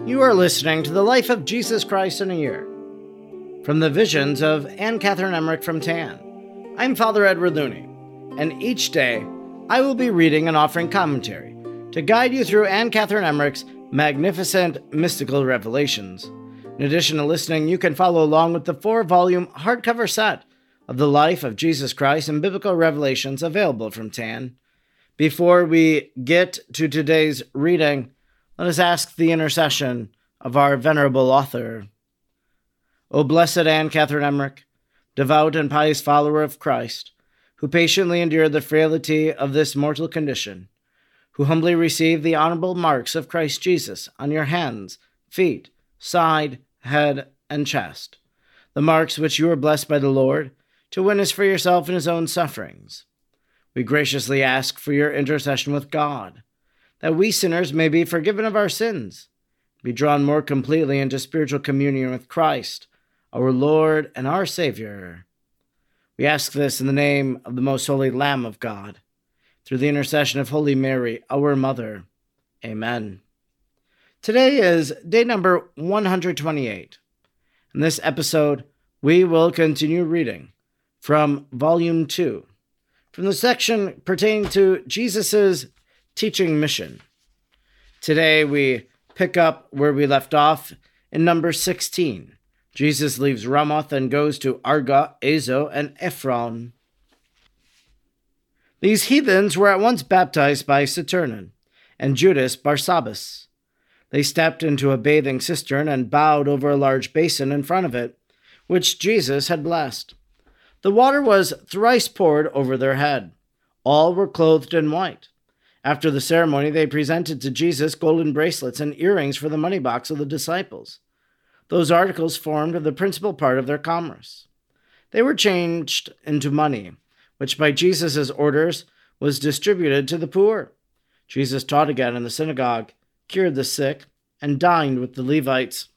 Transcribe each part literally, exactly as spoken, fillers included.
You are listening to the Life of Jesus Christ in a Year, from the Visions of Anne Catherine Emmerich from Tann. I'm Father Edward Looney, and each day I will be reading and offering commentary to guide you through Anne Catherine Emmerich's magnificent mystical revelations. In addition to listening, you can follow along with the four-volume hardcover set of the Life of Jesus Christ and Biblical Revelations available from Tann. Before we get to today's reading, let us ask the intercession of our venerable author. O blessed Anne Catherine Emmerich, devout and pious follower of Christ, who patiently endured the frailty of this mortal condition, who humbly received the honorable marks of Christ Jesus on your hands, feet, side, head, and chest, the marks which you were blessed by the Lord to witness for yourself in his own sufferings. We graciously ask for your intercession with God, that we sinners may be forgiven of our sins, be drawn more completely into spiritual communion with Christ, our Lord and our Savior. We ask this in the name of the most holy Lamb of God, through the intercession of Holy Mary, our Mother. Amen. Today is day number one hundred twenty-eight. In this episode, we will continue reading from Volume two, from the section pertaining to Jesus' teaching mission. Today we pick up where we left off in number sixteen. Jesus leaves Ramoth and goes to Arga, Azo, and Ephron. These heathens were at once baptized by Saturnin and Judas Barsabbas. They stepped into a bathing cistern and bowed over a large basin in front of it, which Jesus had blessed. The water was thrice poured over their head. All were clothed in white. After the ceremony, they presented to Jesus golden bracelets and earrings for the money box of the disciples. Those articles formed the principal part of their commerce. They were changed into money, which by Jesus' orders was distributed to the poor. Jesus taught again in the synagogue, cured the sick, and dined with the Levites.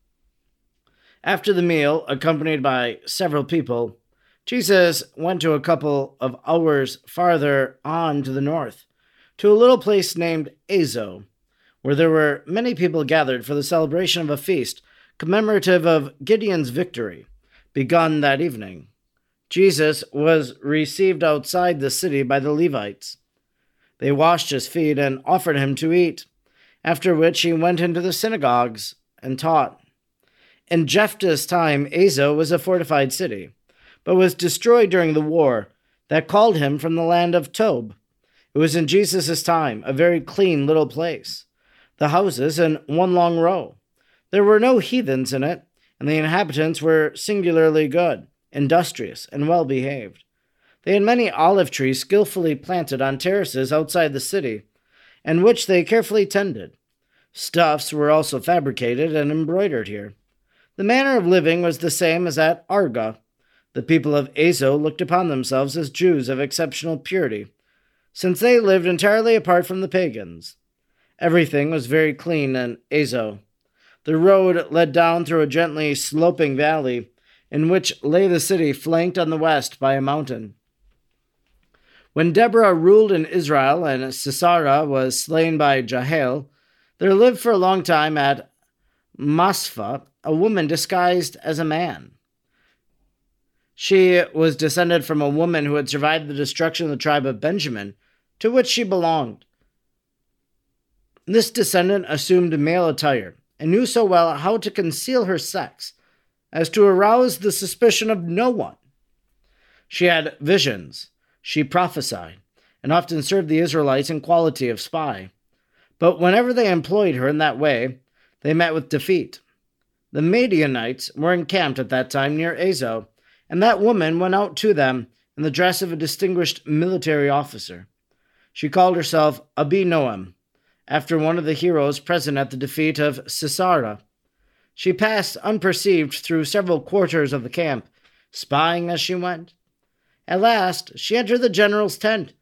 After the meal, accompanied by several people, Jesus went to a couple of hours farther on to the north, to a little place named Azo, where there were many people gathered for the celebration of a feast commemorative of Gideon's victory, begun that evening. Jesus was received outside the city by the Levites. They washed his feet and offered him to eat, after which he went into the synagogues and taught. In Jephthah's time, Azo was a fortified city, but was destroyed during the war that called him from the land of Tob. It was in Jesus' time a very clean little place, the houses in one long row. There were no heathens in it, and the inhabitants were singularly good, industrious, and well-behaved. They had many olive trees skillfully planted on terraces outside the city, and which they carefully tended. Stuffs were also fabricated and embroidered here. The manner of living was the same as at Arga. The people of Azo looked upon themselves as Jews of exceptional purity, since they lived entirely apart from the pagans. Everything was very clean in Azo. The road led down through a gently sloping valley, in which lay the city flanked on the west by a mountain. When Deborah ruled in Israel and Sisera was slain by Jael, there lived for a long time at Maspha a woman disguised as a man. She was descended from a woman who had survived the destruction of the tribe of Benjamin, to which she belonged. This descendant assumed male attire and knew so well how to conceal her sex as to arouse the suspicion of no one. She had visions, she prophesied, and often served the Israelites in quality of spy. But whenever they employed her in that way, they met with defeat. The Madianites were encamped at that time near Azo, and that woman went out to them in the dress of a distinguished military officer. She called herself Abinoam, after one of the heroes present at the defeat of Sisera. She passed unperceived through several quarters of the camp, spying as she went. At last, she entered the general's tent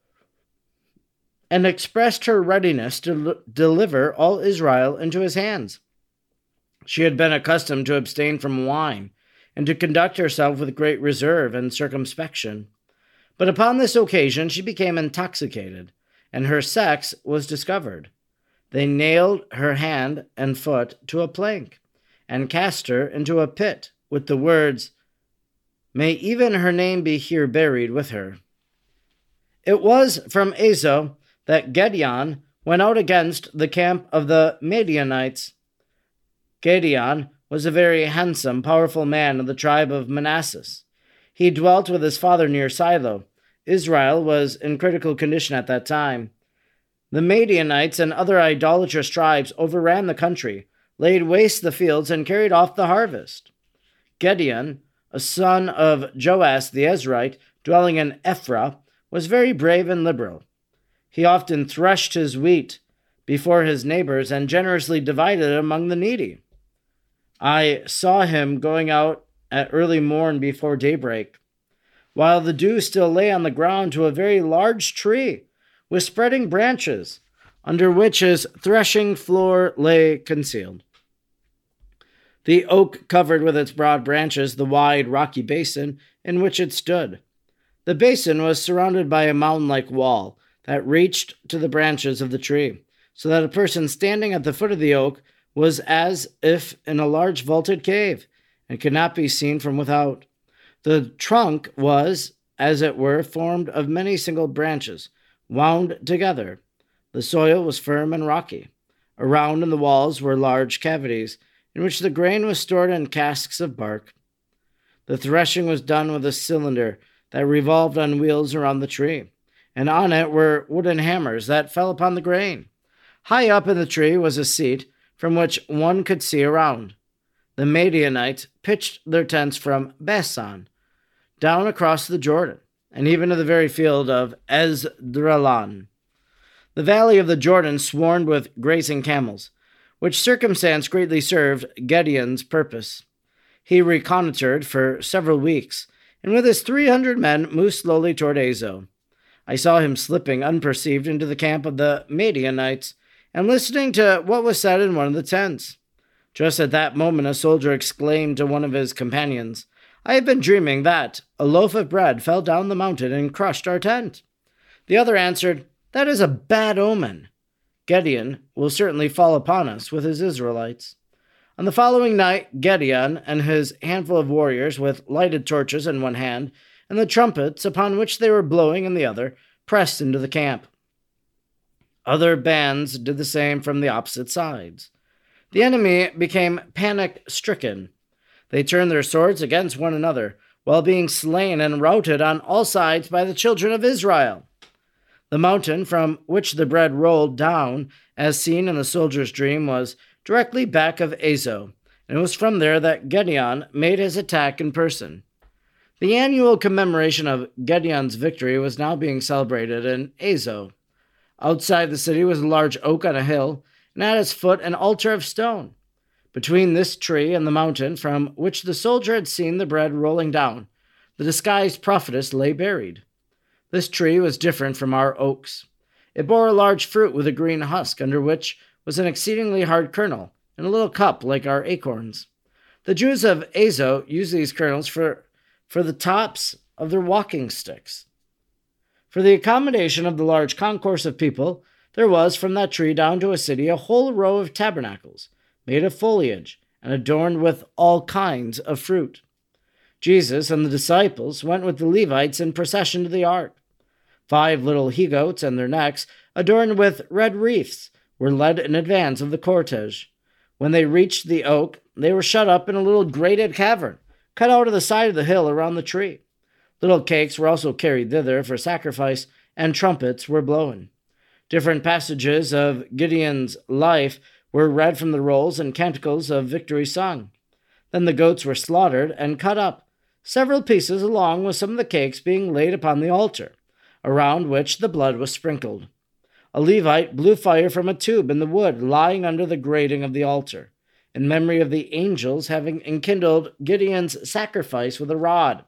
and expressed her readiness to l- deliver all Israel into his hands. She had been accustomed to abstain from wine and to conduct herself with great reserve and circumspection. But upon this occasion she became intoxicated, and her sex was discovered. They nailed her hand and foot to a plank and cast her into a pit with the words, "May even her name be here buried with her." It was from Azo that Gideon went out against the camp of the Midianites. Gideon was a very handsome, powerful man of the tribe of Manasseh. He dwelt with his father near Shiloh. Israel was in critical condition at that time. The Midianites and other idolatrous tribes overran the country, laid waste the fields, and carried off the harvest. Gideon, a son of Joash the Ezrahite, dwelling in Ephraim, was very brave and liberal. He often threshed his wheat before his neighbors and generously divided it among the needy. I saw him going out at early morn before daybreak, while the dew still lay on the ground, to a very large tree with spreading branches, under which his threshing floor lay concealed. The oak covered with its broad branches the wide rocky basin in which it stood. The basin was surrounded by a mound-like wall that reached to the branches of the tree, so that a person standing at the foot of the oak was as if in a large vaulted cave, and could not be seen from without. The trunk was, as it were, formed of many single branches, wound together. The soil was firm and rocky. Around in the walls were large cavities, in which the grain was stored in casks of bark. The threshing was done with a cylinder that revolved on wheels around the tree, and on it were wooden hammers that fell upon the grain. High up in the tree was a seat from which one could see around. The Midianites pitched their tents from Bashan down across the Jordan, and even to the very field of Esdraelon. The valley of the Jordan swarmed with grazing camels, which circumstance greatly served Gideon's purpose. He reconnoitered for several weeks, and with his three hundred men moved slowly toward Azo. I saw him slipping unperceived into the camp of the Midianites and listening to what was said in one of the tents. Just at that moment a soldier exclaimed to one of his companions, "I have been dreaming that a loaf of bread fell down the mountain and crushed our tent." The other answered, "That is a bad omen. Gideon will certainly fall upon us with his Israelites." On the following night, Gideon and his handful of warriors, with lighted torches in one hand and the trumpets upon which they were blowing in the other, pressed into the camp. Other bands did the same from the opposite sides. The enemy became panic-stricken. They turned their swords against one another, while being slain and routed on all sides by the children of Israel. The mountain from which the bread rolled down, as seen in the soldier's dream, was directly back of Azo, and it was from there that Gideon made his attack in person. The annual commemoration of Gideon's victory was now being celebrated in Azo. Outside the city was a large oak on a hill, and at its foot an altar of stone. Between this tree and the mountain from which the soldier had seen the bread rolling down, the disguised prophetess lay buried. This tree was different from our oaks. It bore a large fruit with a green husk, under which was an exceedingly hard kernel, and a little cup like our acorns. The Jews of Azo used these kernels for, for the tops of their walking sticks. For the accommodation of the large concourse of people, there was from that tree down to a city a whole row of tabernacles, made of foliage, and adorned with all kinds of fruit. Jesus and the disciples went with the Levites in procession to the ark. Five little he-goats and their necks, adorned with red wreaths, were led in advance of the cortege. When they reached the oak, they were shut up in a little grated cavern, cut out of the side of the hill around the tree. Little cakes were also carried thither for sacrifice, and trumpets were blown. Different passages of Gideon's life were read from the rolls, and canticles of victory sung. Then the goats were slaughtered and cut up, several pieces along with some of the cakes being laid upon the altar, around which the blood was sprinkled. A Levite blew fire from a tube in the wood lying under the grating of the altar, in memory of the angels having enkindled Gideon's sacrifice with a rod.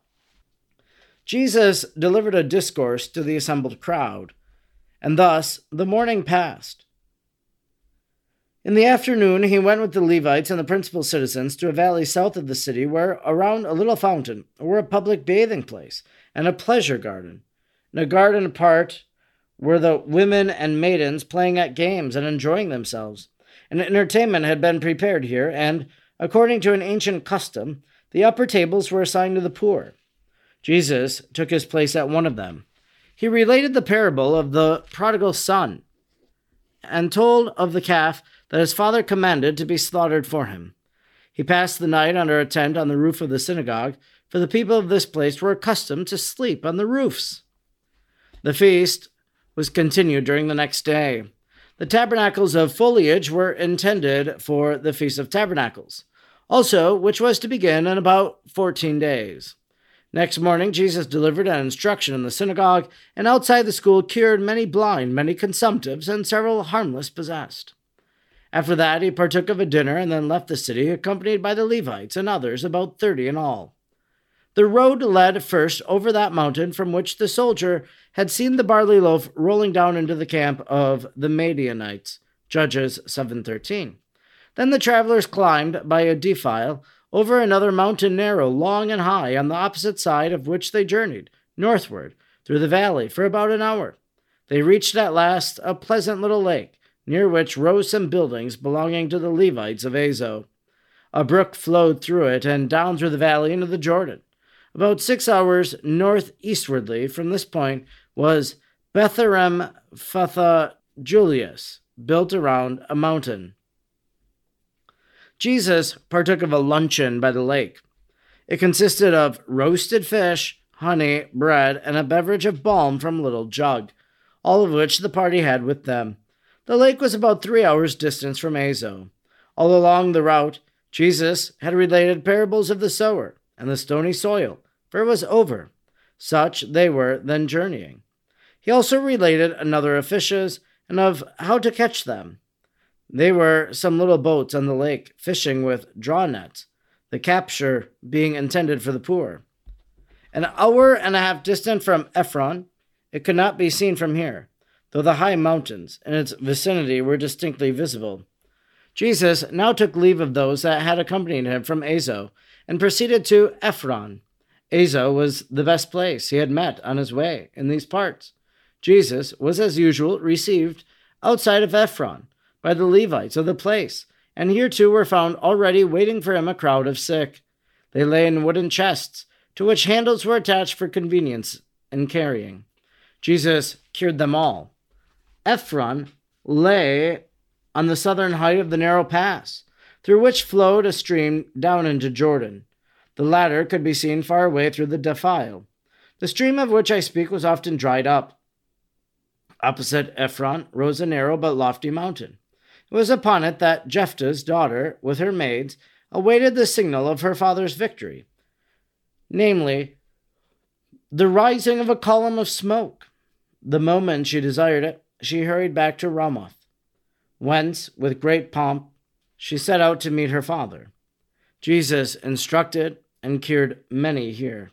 Jesus delivered a discourse to the assembled crowd, and thus the morning passed. In the afternoon he went with the Levites and the principal citizens to a valley south of the city, where around a little fountain were a public bathing place and a pleasure garden. In a garden apart were the women and maidens playing at games and enjoying themselves. An entertainment had been prepared here, and, according to an ancient custom, the upper tables were assigned to the poor. Jesus took his place at one of them. He related the parable of the prodigal son and told of the calf that his father commanded to be slaughtered for him. He passed the night under a tent on the roof of the synagogue, for the people of this place were accustomed to sleep on the roofs. The feast was continued during the next day. The tabernacles of foliage were intended for the Feast of Tabernacles, also which was to begin in about fourteen days. Next morning, Jesus delivered an instruction in the synagogue, and outside the school cured many blind, many consumptives, and several harmless possessed. After that, he partook of a dinner and then left the city, accompanied by the Levites and others, about thirty in all. The road led first over that mountain from which the soldier had seen the barley loaf rolling down into the camp of the Madianites, Judges seven thirteen. Then the travelers climbed by a defile over another mountain narrow, long and high, on the opposite side of which they journeyed, northward, through the valley, for about an hour. They reached at last a pleasant little lake, near which rose some buildings belonging to the Levites of Azo. A brook flowed through it and down through the valley into the Jordan. About six hours northeastwardly from this point was Betharem Phatha Julius, built around a mountain. Jesus partook of a luncheon by the lake. It consisted of roasted fish, honey, bread, and a beverage of balm from a little jug, all of which the party had with them. The lake was about three hours' distance from Azo. All along the route, Jesus had related parables of the sower and the stony soil, for it was over. Such they were then journeying. He also related another of fishes and of how to catch them. They were some little boats on the lake, fishing with draw nets, the capture being intended for the poor. An hour and a half distant from Ephron, it could not be seen from here, though the high mountains in its vicinity were distinctly visible. Jesus now took leave of those that had accompanied him from Azo, and proceeded to Ephron. Azo was the best place he had met on his way in these parts. Jesus was, as usual, received outside of Ephron by the Levites of the place, and here too were found already waiting for him a crowd of sick. They lay in wooden chests, to which handles were attached for convenience in carrying. Jesus cured them all. Ephron lay on the southern height of the narrow pass, through which flowed a stream down into Jordan. The latter could be seen far away through the defile. The stream of which I speak was often dried up. Opposite Ephron rose a narrow but lofty mountain. It was upon it that Jephthah's daughter, with her maids, awaited the signal of her father's victory, namely, the rising of a column of smoke. The moment she desired it, she hurried back to Ramoth, whence, with great pomp, she set out to meet her father. Jesus instructed and cured many here.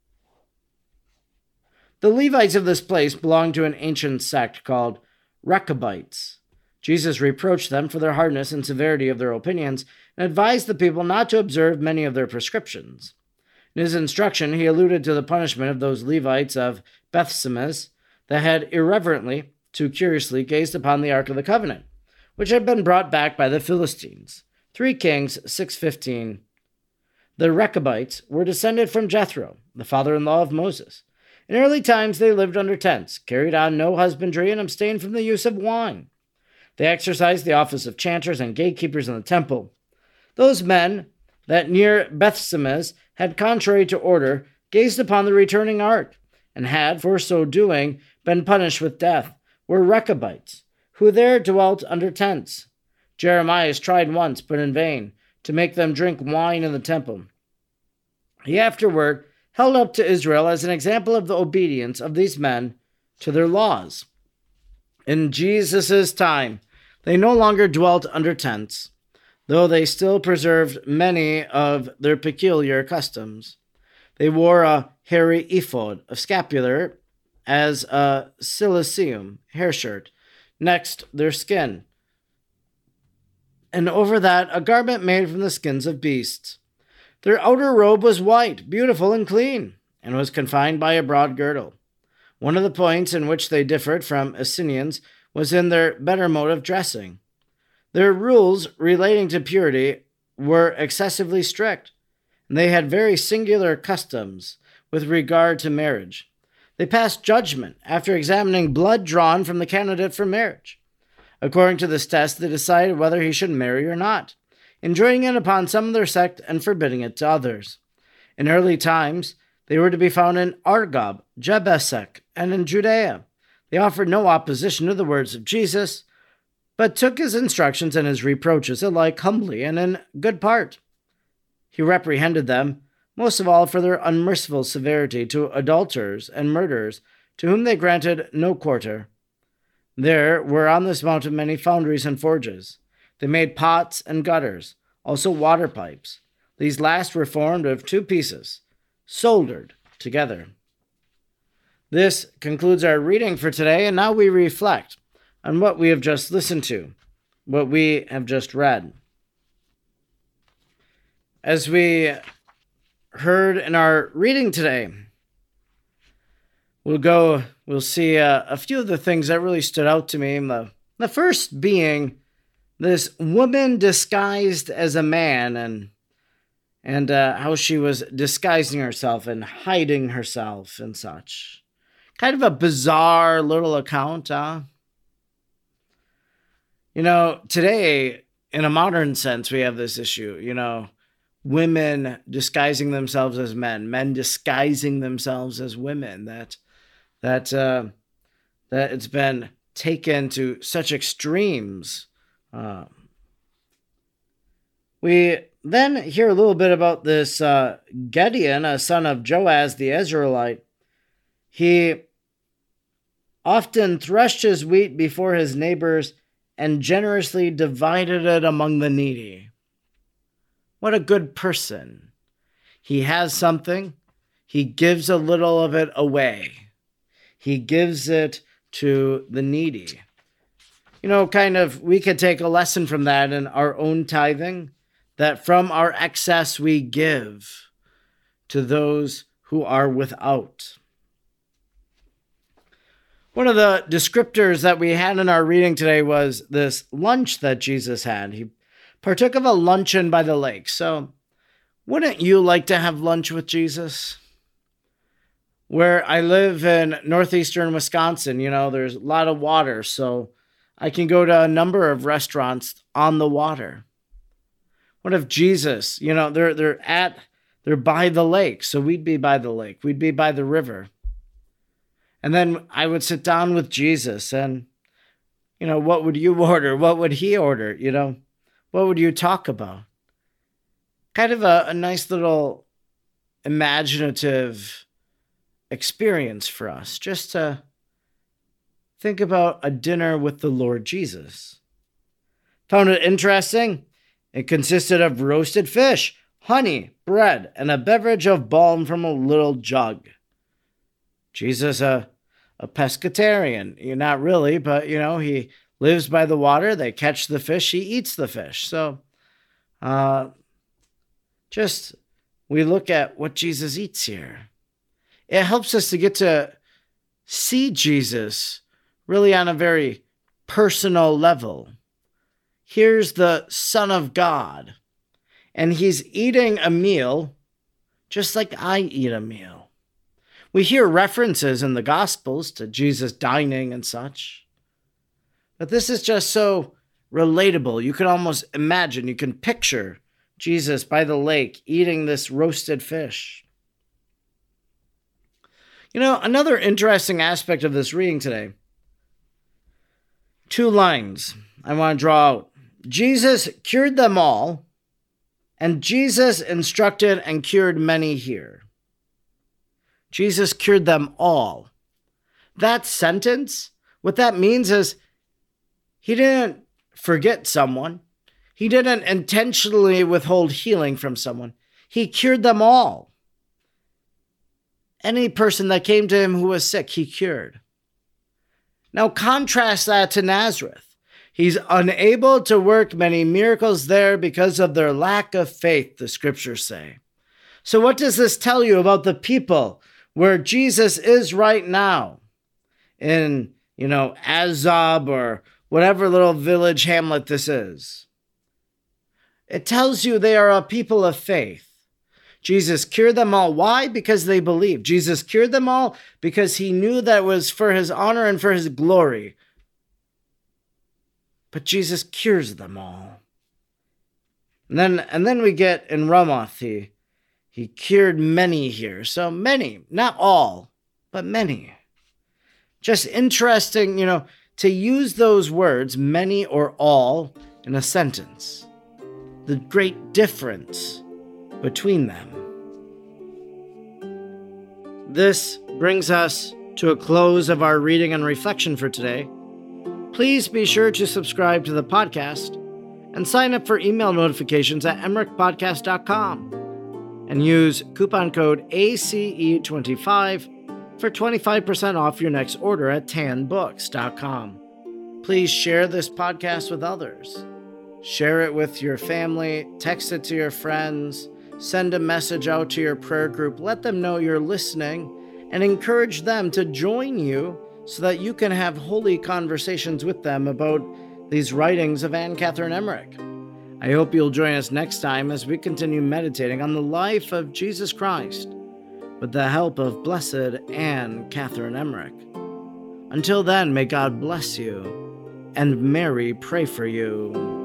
The Levites of this place belonged to an ancient sect called Rechabites. Jesus reproached them for their hardness and severity of their opinions, and advised the people not to observe many of their prescriptions. In his instruction, he alluded to the punishment of those Levites of Bethsemes that had irreverently, too curiously, gazed upon the Ark of the Covenant, which had been brought back by the Philistines. three Kings six fifteen. The Rechabites were descended from Jethro, the father-in-law of Moses. In early times they lived under tents, carried on no husbandry, and abstained from the use of wine. They exercised the office of chanters and gatekeepers in the temple. Those men that near Bethsemes had, contrary to order, gazed upon the returning ark, and had, for so doing, been punished with death, were Rechabites, who there dwelt under tents. Jeremiah tried once, but in vain, to make them drink wine in the temple. He afterward held up to Israel as an example of the obedience of these men to their laws. In Jesus' time, they no longer dwelt under tents, though they still preserved many of their peculiar customs. They wore a hairy ephod of scapular as a cilicium hair shirt, next their skin, and over that a garment made from the skins of beasts. Their outer robe was white, beautiful, and clean, and was confined by a broad girdle. One of the points in which they differed from Essenians was in their better mode of dressing. Their rules relating to purity were excessively strict, and they had very singular customs with regard to marriage. They passed judgment after examining blood drawn from the candidate for marriage. According to this test, they decided whether he should marry or not, enjoining it upon some of their sect and forbidding it to others. In early times, they were to be found in Argob, Jebusek, and in Judea. They offered no opposition to the words of Jesus, but took his instructions and his reproaches alike humbly and in good part. He reprehended them, most of all for their unmerciful severity to adulterers and murderers, to whom they granted no quarter. There were on this mountain many foundries and forges. They made pots and gutters, also water pipes. These last were formed of two pieces, soldered together. This concludes our reading for today, and now we reflect on what we have just listened to, what we have just read. As we heard in our reading today, we'll go, we'll see uh, a few of the things that really stood out to me. The, the first being this woman disguised as a man, and and uh, how she was disguising herself and hiding herself and such. Kind of a bizarre little account, huh? You know, today, in a modern sense, we have this issue, you know, women disguising themselves as men, men disguising themselves as women, that that uh, that it's been taken to such extremes. Uh, we then hear a little bit about this uh, Gideon, a son of Joaz the Israelite. He often threshed his wheat before his neighbors and generously divided it among the needy. What a good person. He has something, he gives a little of it away. He gives it to the needy. You know, kind of, we could take a lesson from that in our own tithing, that from our excess we give to those who are without. One of the descriptors that we had in our reading today was this lunch that Jesus had. He partook of a luncheon by the lake. So, wouldn't you like to have lunch with Jesus? Where I live in northeastern Wisconsin, you know, there's a lot of water, so I can go to a number of restaurants on the water. What if Jesus, you know, they're they're at they're by the lake, so we'd be by the lake, we'd be by the river. And then I would sit down with Jesus and, you know, what would you order? What would he order? You know, what would you talk about? Kind of a, a nice little imaginative experience for us, just to think about a dinner with the Lord Jesus. Found it interesting. It consisted of roasted fish, honey, bread, and a beverage of balm from a little jug. Jesus, a, a pescatarian. You're not really, but, you know, he lives by the water. They catch the fish. He eats the fish. So, uh, just, we look at what Jesus eats here. It helps us to get to see Jesus really on a very personal level. Here's the Son of God, and he's eating a meal just like I eat a meal. We hear references in the Gospels to Jesus dining and such, but this is just so relatable. You can almost imagine, you can picture Jesus by the lake eating this roasted fish. You know, another interesting aspect of this reading today, two lines I want to draw out. Jesus cured them all, and Jesus instructed and cured many here. Jesus cured them all. That sentence, what that means is he didn't forget someone. He didn't intentionally withhold healing from someone. He cured them all. Any person that came to him who was sick, he cured. Now contrast that to Nazareth. He's unable to work many miracles there because of their lack of faith, the scriptures say. So what does this tell you about the people where Jesus is right now? in, you know, Azab or whatever little village hamlet this is. It tells you they are a people of faith. Jesus cured them all. Why? Because they believed. Jesus cured them all because he knew that it was for his honor and for his glory. But Jesus cures them all. And then, and then we get in Ramoth, he, he cured many here. So many, not all, but many. Just interesting, you know, to use those words, many or all, in a sentence. The great difference between them. This brings us to a close of our reading and reflection for today. Please be sure to subscribe to the podcast and sign up for email notifications at emmerich podcast dot com and use coupon code A C E twenty-five for twenty-five percent off your next order at tan books dot com. Please share this podcast with others. Share it with your family, text it to your friends, send a message out to your prayer group, let them know you're listening, and encourage them to join you so that you can have holy conversations with them about these writings of Anne Catherine Emmerich. I hope you'll join us next time as we continue meditating on the life of Jesus Christ with the help of Blessed Anne Catherine Emmerich. Until then, may God bless you and Mary pray for you.